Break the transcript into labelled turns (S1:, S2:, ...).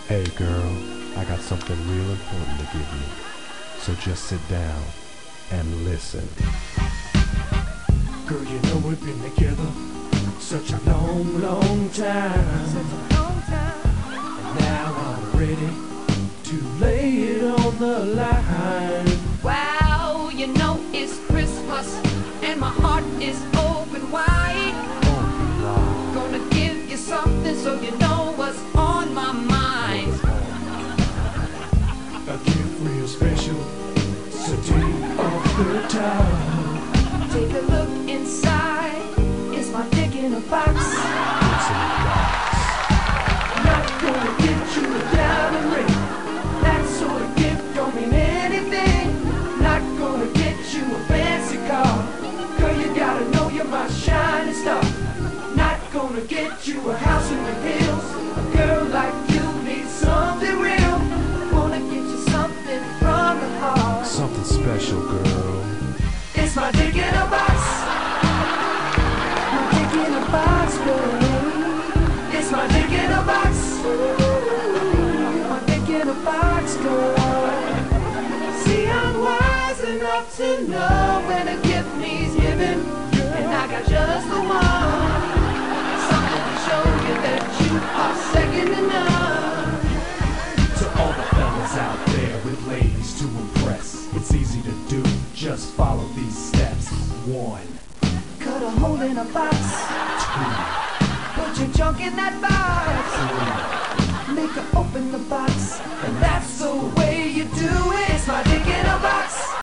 S1: Hey girl, I got something real important to give you. So just sit down and listen.
S2: Girl, you know we've been together such a long, long time. And now I'm ready to lay it on the line.
S3: Wow, you know it's Christmas and my heart is open wide. Gonna give you something so you know what's on my mind.
S2: A gift real special, so take off the top.
S3: Take a look inside. Is my dick in a box?
S1: It's in the box.
S2: Not gonna get you a diamond ring. That sort of gift don't mean anything. Not gonna get you a fancy car. Girl, you gotta know you're my shining star. Not gonna get you a house in the hills. A girl like you needs something real. Wanna get you something from the heart.
S1: Something special, girl.
S2: It's my dick in a box. My dick in a box, girl. It's my dick in a box. My dick in a box, girl. See, I'm wise enough to know when a gift needs giving, and I got just the one. Something to show you that you are second to none. To all the fellas out there with ladies to impress, it's easy to do, just follow these steps. 1,
S3: Cut a hole in a box.
S2: 2,
S3: Put your junk in that box.
S2: 3.
S3: Make her open the box. And that's the way you do it. It's my dick in a box.